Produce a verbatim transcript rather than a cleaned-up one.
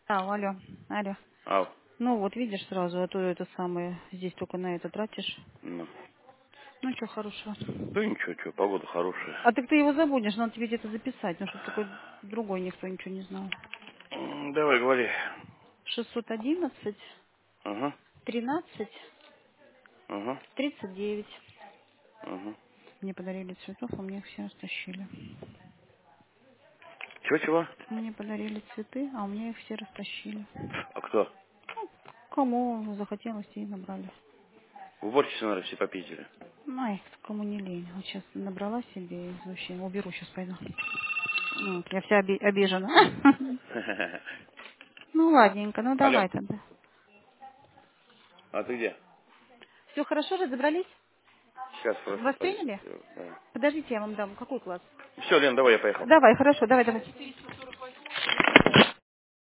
А, алло, алло. Ау. Ну вот видишь сразу, а то это самое, здесь только на это тратишь. Ну. Ну что хорошего. Да ничего, что, погода хорошая. А так ты его забудешь, надо тебе где-то записать, ну чтобы такой другой никто ничего не знал. М, Давай, говори. шестьсот одиннадцать, Ага, тринадцать, ага, тридцать девять. ага. Мне подарили цветов, а мне их все растащили. Чего-чего? Мне подарили цветы, а у меня их все растащили. А кто? Кому захотелось, те и набрали. В уборщице, наверное, все попиздили. Ай, кому не лень. Вот сейчас набрала себе и вообще уберу, сейчас пойду. Ну, вот, я вся оби- обижена. Ну, ладненько, ну Алло. давай тогда. А ты где? Все хорошо, разобрались? Сейчас просто Вас подожди. приняли? Да. Подождите, я вам дам. Какой класс? Все, Лен, давай, я поехал. Давай, хорошо, давай, давай.